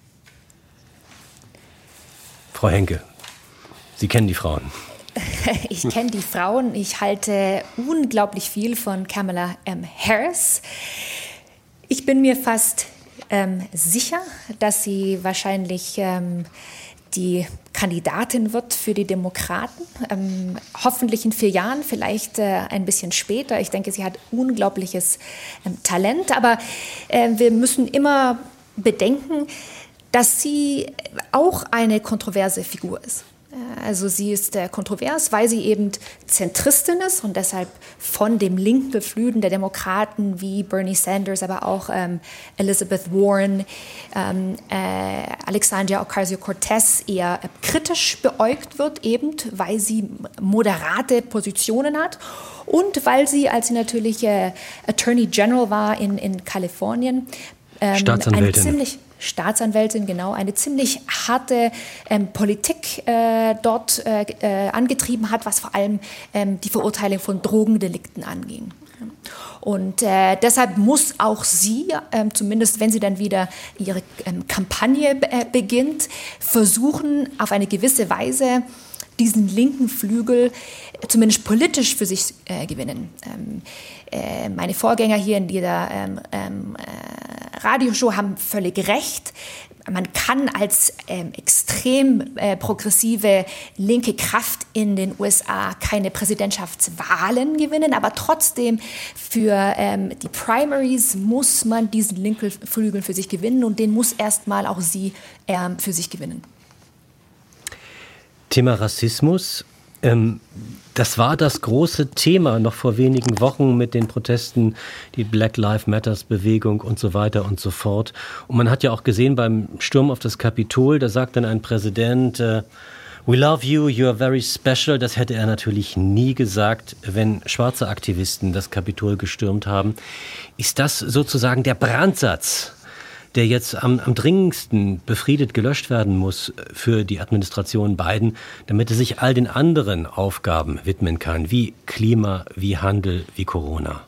[SPEAKER 2] Frau Henke, Sie kennen die Frauen.
[SPEAKER 3] Ich kenne die Frauen. Ich halte unglaublich viel von Kamala Harris. Ich bin mir fast sicher, dass sie wahrscheinlich die Kandidatin wird für die Demokraten. Hoffentlich in 4 Jahren, vielleicht ein bisschen später. Ich denke, sie hat unglaubliches Talent. Aber wir müssen immer bedenken, dass sie auch eine kontroverse Figur ist. Also sie ist kontrovers, weil sie eben Zentristin ist und deshalb von dem linken Flügel der Demokraten wie Bernie Sanders, aber auch Elizabeth Warren, Alexandria Ocasio-Cortez eher kritisch beäugt wird, eben weil sie moderate Positionen hat und weil sie, als sie natürlich Attorney General war in Kalifornien, Staatsanwältin, genau, eine ziemlich harte Politik dort angetrieben hat, was vor allem die Verurteilung von Drogendelikten anging. Und deshalb muss auch sie, zumindest wenn sie dann wieder ihre Kampagne beginnt, versuchen, auf eine gewisse Weise diesen linken Flügel zumindest politisch für sich gewinnen. Meine Vorgänger hier in dieser Radioshow haben völlig recht. Man kann als extrem progressive linke Kraft in den USA keine Präsidentschaftswahlen gewinnen, aber trotzdem für die Primaries muss man diesen linken Flügel für sich gewinnen und den muss erstmal auch sie für sich gewinnen.
[SPEAKER 2] Thema Rassismus. Das war das große Thema noch vor wenigen Wochen mit den Protesten, die Black Lives Matters Bewegung und so weiter und so fort. Und man hat ja auch gesehen beim Sturm auf das Kapitol, da sagt dann ein Präsident, "We love you, you are very special." Das hätte er natürlich nie gesagt, wenn schwarze Aktivisten das Kapitol gestürmt haben. Ist das sozusagen der Brandsatz, der jetzt am dringendsten befriedet gelöscht werden muss für die Administration Biden, damit er sich all den anderen Aufgaben widmen kann, wie Klima, wie Handel, wie Corona?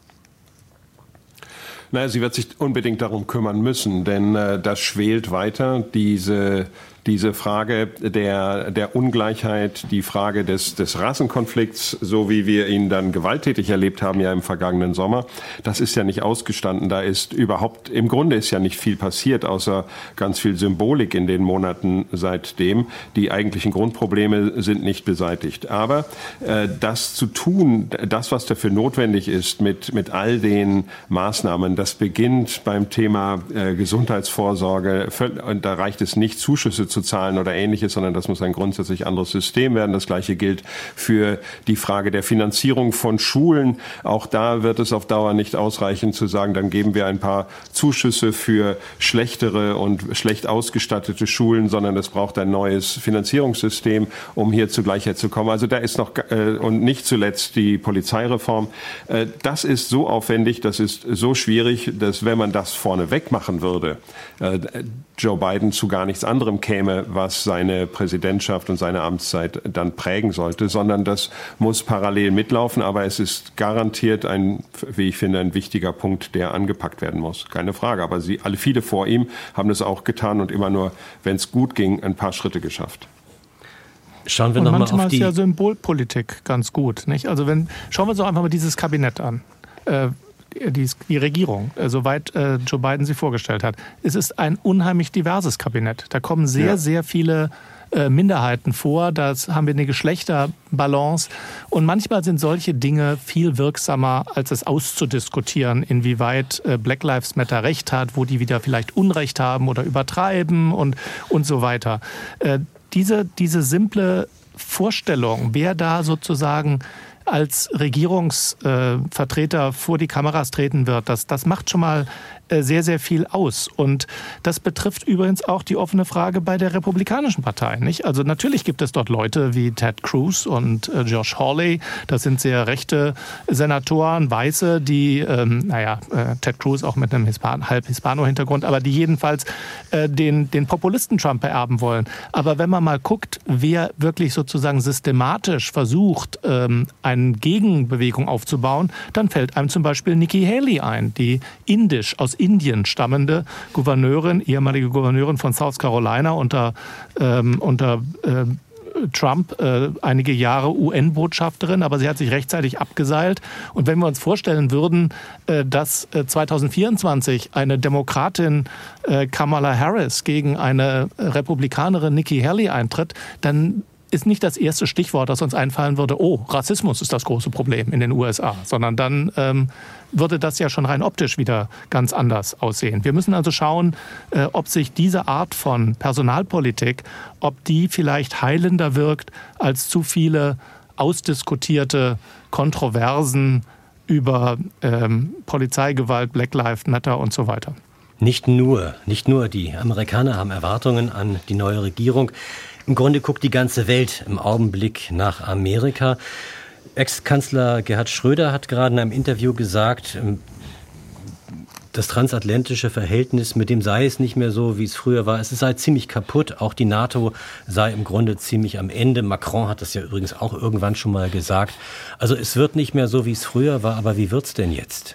[SPEAKER 4] Naja, sie wird sich unbedingt darum kümmern müssen, denn das schwelt weiter, diese Frage der Ungleichheit, die Frage des Rassenkonflikts, so wie wir ihn dann gewalttätig erlebt haben ja im vergangenen Sommer, das ist ja nicht ausgestanden. Da ist im Grunde ist ja nicht viel passiert, außer ganz viel Symbolik in den Monaten seitdem. Die eigentlichen Grundprobleme sind nicht beseitigt. Aber das zu tun, das, was dafür notwendig ist, mit all den Maßnahmen, das beginnt beim Thema Gesundheitsvorsorge. Und da reicht es nicht, Zuschüsse zu zahlen oder Ähnliches, sondern das muss ein grundsätzlich anderes System werden. Das Gleiche gilt für die Frage der Finanzierung von Schulen. Auch da wird es auf Dauer nicht ausreichen zu sagen, dann geben wir ein paar Zuschüsse für schlechtere und schlecht ausgestattete Schulen, sondern es braucht ein neues Finanzierungssystem, um hier zu Gleichheit zu kommen. Also da ist noch, und nicht zuletzt die Polizeireform. Das ist so aufwendig, das ist so schwierig, dass wenn man das vorneweg machen würde, Joe Biden zu gar nichts anderem käme, was seine Präsidentschaft und seine Amtszeit dann prägen sollte, sondern das muss parallel mitlaufen. Aber es ist garantiert wie ich finde, ein wichtiger Punkt, der angepackt werden muss. Keine Frage. Aber viele vor ihm haben das auch getan und immer nur, wenn es gut ging, ein paar Schritte geschafft.
[SPEAKER 2] Schauen wir noch mal auf die...
[SPEAKER 5] Manchmal ist ja Symbolpolitik ganz gut, nicht? Also schauen wir uns doch einfach mal dieses Kabinett an. Die Regierung, soweit Joe Biden sie vorgestellt hat. Es ist ein unheimlich diverses Kabinett. Da kommen sehr viele Minderheiten vor. Da haben wir eine Geschlechterbalance. Und manchmal sind solche Dinge viel wirksamer, als es auszudiskutieren, inwieweit Black Lives Matter Recht hat, wo die wieder vielleicht Unrecht haben oder übertreiben und so weiter. Diese simple Vorstellung, wer da sozusagen als Regierungsvertreter vor die Kameras treten wird, das macht schon mal sehr, sehr viel aus. Und das betrifft übrigens auch die offene Frage bei der Republikanischen Partei, nicht? Also natürlich gibt es dort Leute wie Ted Cruz und Josh Hawley. Das sind sehr rechte Senatoren, Weiße, die, Ted Cruz auch mit einem halb Hispano-Hintergrund, aber die jedenfalls den Populisten Trump beerben wollen. Aber wenn man mal guckt, wer wirklich sozusagen systematisch versucht, ein eine Gegenbewegung aufzubauen, dann fällt einem zum Beispiel Nikki Haley ein, die aus Indien stammende ehemalige Gouverneurin von South Carolina unter Trump einige Jahre UN-Botschafterin, aber sie hat sich rechtzeitig abgeseilt. Und wenn wir uns vorstellen würden, dass 2024 eine Demokratin Kamala Harris gegen eine Republikanerin Nikki Haley eintritt, dann ist nicht das erste Stichwort, das uns einfallen würde, Rassismus ist das große Problem in den USA, sondern dann würde das ja schon rein optisch wieder ganz anders aussehen. Wir müssen also schauen, ob sich diese Art von Personalpolitik, ob die vielleicht heilender wirkt als zu viele ausdiskutierte Kontroversen über Polizeigewalt, Black Lives Matter und so weiter.
[SPEAKER 2] Nicht nur die Amerikaner haben Erwartungen an die neue Regierung. Im Grunde guckt die ganze Welt im Augenblick nach Amerika. Ex-Kanzler Gerhard Schröder hat gerade in einem Interview gesagt, das transatlantische Verhältnis, mit dem sei es nicht mehr so, wie es früher war. Es sei ziemlich kaputt. Auch die NATO sei im Grunde ziemlich am Ende. Macron hat das ja übrigens auch irgendwann schon mal gesagt. Also es wird nicht mehr so, wie es früher war. Aber wie wird's denn jetzt?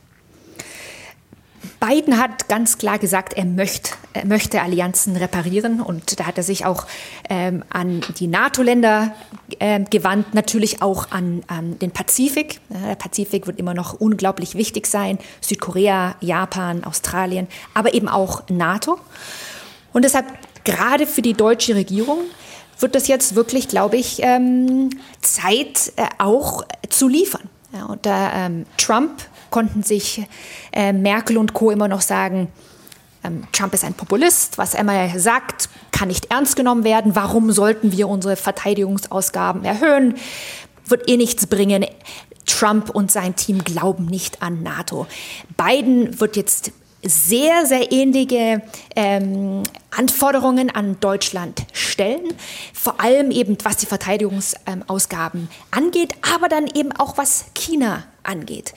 [SPEAKER 3] Biden hat ganz klar gesagt, er möchte Allianzen reparieren, und da hat er sich auch an die NATO-Länder gewandt, natürlich auch an den Pazifik. Der Pazifik wird immer noch unglaublich wichtig sein, Südkorea, Japan, Australien, aber eben auch NATO. Und deshalb gerade für die deutsche Regierung wird das jetzt wirklich, glaube ich, Zeit auch zu liefern. Ja, unter Trump konnten sich Merkel und Co. immer noch sagen, Trump ist ein Populist, was er immer sagt, kann nicht ernst genommen werden. Warum sollten wir unsere Verteidigungsausgaben erhöhen? Wird nichts bringen. Trump und sein Team glauben nicht an NATO. Biden wird jetzt sehr, sehr ähnliche Anforderungen an Deutschland stellen, vor allem eben was die Verteidigungsausgaben angeht, aber dann eben auch was China angeht.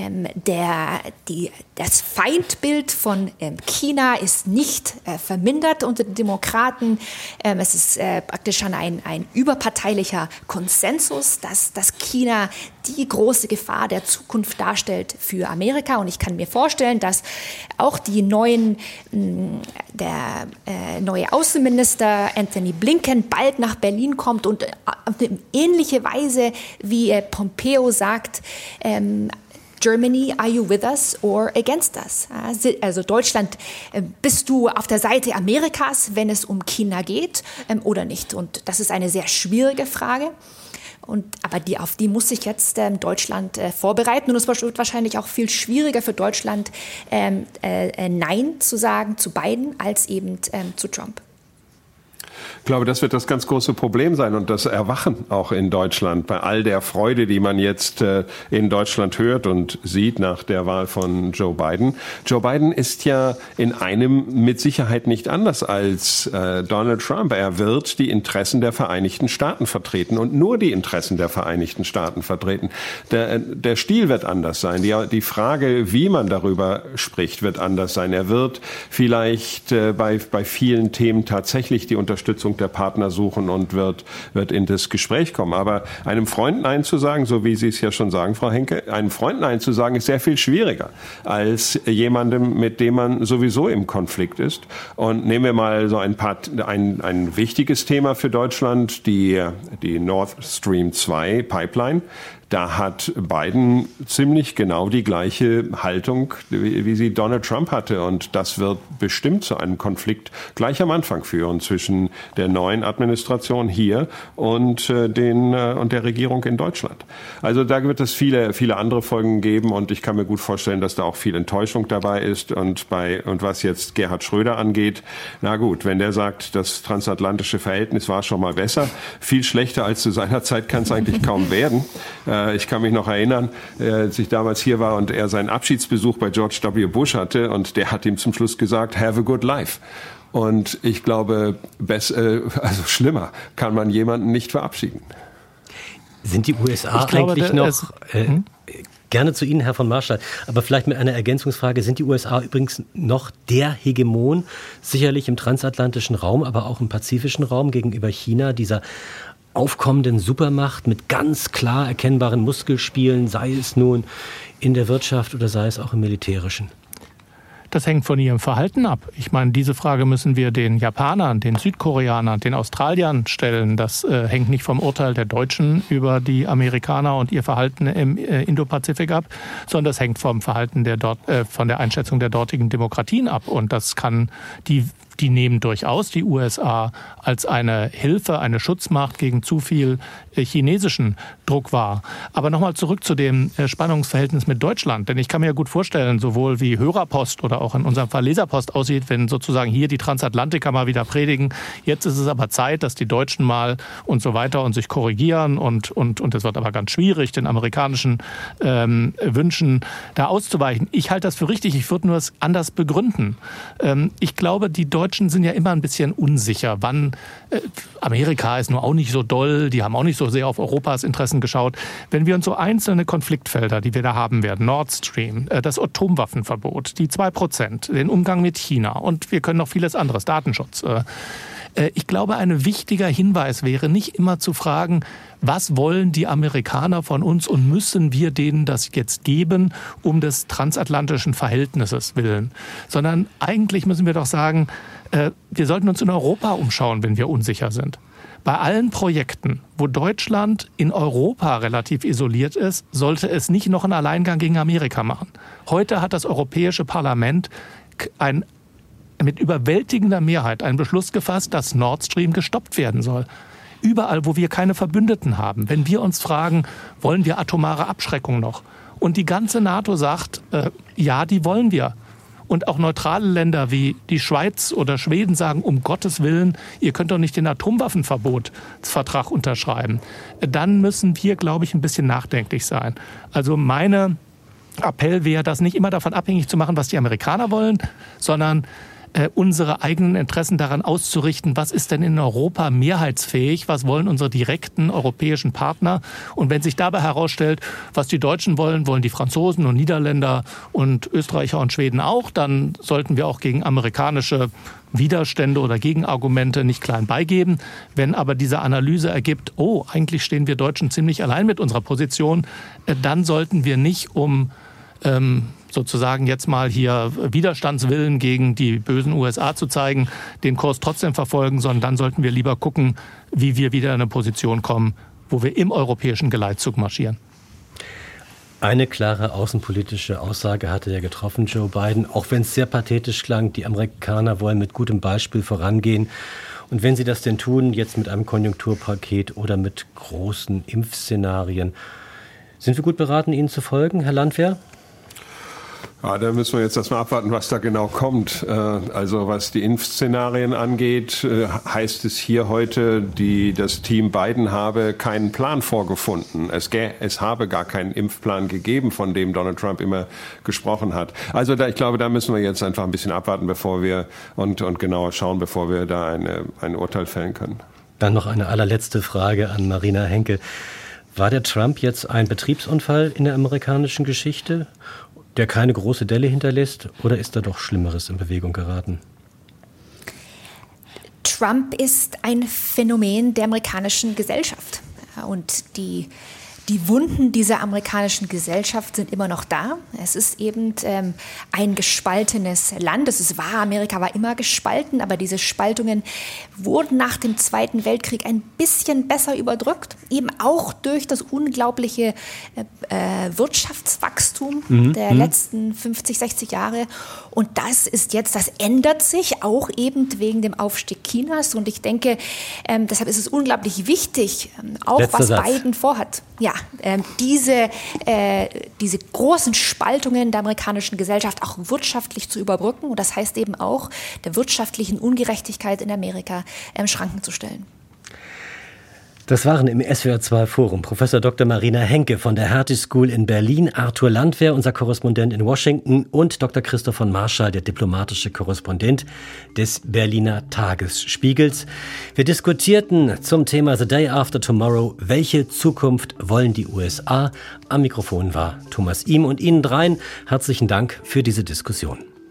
[SPEAKER 3] Das Feindbild von China ist nicht vermindert unter den Demokraten. Es ist praktisch schon ein überparteilicher Konsensus, dass China die große Gefahr der Zukunft darstellt für Amerika. Und ich kann mir vorstellen, dass auch der neue Außenminister Anthony Blinken bald nach Berlin kommt und auf eine ähnliche Weise wie Pompeo sagt, Germany, are you with us or against us? Also Deutschland, bist du auf der Seite Amerikas, wenn es um China geht, oder nicht? Und das ist eine sehr schwierige Frage. Aber auf die muss sich jetzt Deutschland vorbereiten. Und es wird wahrscheinlich auch viel schwieriger für Deutschland, Nein zu sagen zu Biden als eben zu Trump.
[SPEAKER 4] Ich glaube, das wird das ganz große Problem sein und das Erwachen auch in Deutschland bei all der Freude, die man jetzt in Deutschland hört und sieht nach der Wahl von Joe Biden. Joe Biden ist ja in einem mit Sicherheit nicht anders als Donald Trump. Er wird die Interessen der Vereinigten Staaten vertreten und nur die Interessen der Vereinigten Staaten vertreten. Der Stil wird anders sein. Die Frage, wie man darüber spricht, wird anders sein. Er wird vielleicht bei vielen Themen tatsächlich die Unterstützung der Partner suchen und wird in das Gespräch kommen. Aber einem Freund Nein zu sagen, so wie Sie es ja schon sagen, Frau Henke, einem Freund Nein zu sagen, ist sehr viel schwieriger als jemandem, mit dem man sowieso im Konflikt ist. Und nehmen wir mal so ein wichtiges Thema für Deutschland, die Nord Stream 2 Pipeline. Da hat Biden ziemlich genau die gleiche Haltung, wie sie Donald Trump hatte. Und das wird bestimmt zu einem Konflikt gleich am Anfang führen zwischen der neuen Administration hier und der Regierung in Deutschland. Also da wird es viele, viele andere Folgen geben. Und ich kann mir gut vorstellen, dass da auch viel Enttäuschung dabei ist. Und was jetzt Gerhard Schröder angeht, na gut, wenn der sagt, das transatlantische Verhältnis war schon mal besser, viel schlechter als zu seiner Zeit kann es eigentlich kaum werden. Ich kann mich noch erinnern, als ich damals hier war und er seinen Abschiedsbesuch bei George W. Bush hatte und der hat ihm zum Schluss gesagt, have a good life. Und ich glaube, schlimmer kann man jemanden nicht verabschieden.
[SPEAKER 2] Sind die USA eigentlich noch... Gerne zu Ihnen, Herr von Marschall, aber vielleicht mit einer Ergänzungsfrage. Sind die USA übrigens noch der Hegemon, sicherlich im transatlantischen Raum, aber auch im pazifischen Raum gegenüber China, dieser aufkommenden Supermacht mit ganz klar erkennbaren Muskelspielen, sei es nun in der Wirtschaft oder sei es auch im Militärischen?
[SPEAKER 5] Das hängt von ihrem Verhalten ab. Ich meine, diese Frage müssen wir den Japanern, den Südkoreanern, den Australiern stellen. Das hängt nicht vom Urteil der Deutschen über die Amerikaner und ihr Verhalten im Indopazifik ab, sondern das hängt vom Verhalten von der Einschätzung der dortigen Demokratien ab. Und das kann die nehmen durchaus die USA als eine Hilfe, eine Schutzmacht gegen zu viel chinesischen Druck wahr. Aber nochmal zurück zu dem Spannungsverhältnis mit Deutschland. Denn ich kann mir ja gut vorstellen, sowohl wie Hörerpost oder auch in unserem Fall Leserpost aussieht, wenn sozusagen hier die Transatlantiker mal wieder predigen. Jetzt ist es aber Zeit, dass die Deutschen mal und so weiter und sich korrigieren und es wird aber ganz schwierig, den amerikanischen Wünschen da auszuweichen. Ich halte das für richtig. Ich würde nur es anders begründen. Ich glaube, die Deutschen sind ja immer ein bisschen unsicher. Amerika ist nur auch nicht so doll, die haben auch nicht so sehr auf Europas Interessen geschaut. Wenn wir uns so einzelne Konfliktfelder, die wir da haben werden, Nord Stream, das Atomwaffenverbot, die 2%, den Umgang mit China und wir können noch vieles anderes, Datenschutz. Ich glaube, ein wichtiger Hinweis wäre, nicht immer zu fragen, was wollen die Amerikaner von uns und müssen wir denen das jetzt geben, um des transatlantischen Verhältnisses willen, sondern eigentlich müssen wir doch sagen, wir sollten uns in Europa umschauen, wenn wir unsicher sind. Bei allen Projekten, wo Deutschland in Europa relativ isoliert ist, sollte es nicht noch einen Alleingang gegen Amerika machen. Heute hat das Europäische Parlament mit überwältigender Mehrheit einen Beschluss gefasst, dass Nord Stream gestoppt werden soll. Überall, wo wir keine Verbündeten haben. Wenn wir uns fragen, wollen wir atomare Abschreckung noch? Und die ganze NATO sagt, ja, die wollen wir. Und auch neutrale Länder wie die Schweiz oder Schweden sagen, um Gottes Willen, ihr könnt doch nicht den Atomwaffenverbotsvertrag unterschreiben. Dann müssen wir, glaube ich, ein bisschen nachdenklich sein. Also mein Appell wäre, das nicht immer davon abhängig zu machen, was die Amerikaner wollen, sondern unsere eigenen Interessen daran auszurichten, was ist denn in Europa mehrheitsfähig, was wollen unsere direkten europäischen Partner. Und wenn sich dabei herausstellt, was die Deutschen wollen, wollen die Franzosen und Niederländer und Österreicher und Schweden auch, dann sollten wir auch gegen amerikanische Widerstände oder Gegenargumente nicht klein beigeben. Wenn aber diese Analyse ergibt, eigentlich stehen wir Deutschen ziemlich allein mit unserer Position, dann sollten wir nicht sozusagen jetzt mal hier Widerstandswillen gegen die bösen USA zu zeigen, den Kurs trotzdem verfolgen, sondern dann sollten wir lieber gucken, wie wir wieder in eine Position kommen, wo wir im europäischen Geleitzug marschieren.
[SPEAKER 2] Eine klare außenpolitische Aussage hatte ja getroffen, Joe Biden, auch wenn es sehr pathetisch klang, die Amerikaner wollen mit gutem Beispiel vorangehen. Und wenn sie das denn tun, jetzt mit einem Konjunkturpaket oder mit großen Impfszenarien, sind wir gut beraten, ihnen zu folgen, Herr Landwehr?
[SPEAKER 4] Ja, da müssen wir jetzt erstmal abwarten, was da genau kommt. Also was die Impfszenarien angeht, heißt es hier heute, das Team Biden habe keinen Plan vorgefunden. Es habe gar keinen Impfplan gegeben, von dem Donald Trump immer gesprochen hat. Also ich glaube, da müssen wir jetzt einfach ein bisschen abwarten, bevor wir und genauer schauen, bevor wir da ein Urteil fällen können.
[SPEAKER 2] Dann noch eine allerletzte Frage an Marina Henke. War der Trump jetzt ein Betriebsunfall in der amerikanischen Geschichte, der keine große Delle hinterlässt, oder ist da doch Schlimmeres in Bewegung geraten?
[SPEAKER 3] Trump ist ein Phänomen der amerikanischen Gesellschaft. Und die Wunden dieser amerikanischen Gesellschaft sind immer noch da. Es ist eben ein gespaltenes Land. Es ist wahr, Amerika war immer gespalten, aber diese Spaltungen wurden nach dem Zweiten Weltkrieg ein bisschen besser überdrückt. Eben auch durch das unglaubliche Wirtschaftswachstum der letzten 50, 60 Jahre. Und das ändert sich auch eben wegen dem Aufstieg Chinas. Und ich denke, deshalb ist es unglaublich wichtig, auch
[SPEAKER 2] Letzter
[SPEAKER 3] was
[SPEAKER 2] Satz.
[SPEAKER 3] Biden vorhat. Ja, diese großen Spaltungen der amerikanischen Gesellschaft auch wirtschaftlich zu überbrücken. Und das heißt eben auch, der wirtschaftlichen Ungerechtigkeit in Amerika Schranken zu stellen.
[SPEAKER 2] Das waren im SWR2 Forum Professor Dr. Marina Henke von der Hertie School in Berlin, Arthur Landwehr, unser Korrespondent in Washington, und Dr. Christoph von Marschall, der diplomatische Korrespondent des Berliner Tagesspiegels. Wir diskutierten zum Thema The Day After Tomorrow, welche Zukunft wollen die USA? Am Mikrofon war Thomas Ihm und Ihnen dreien herzlichen Dank für diese Diskussion.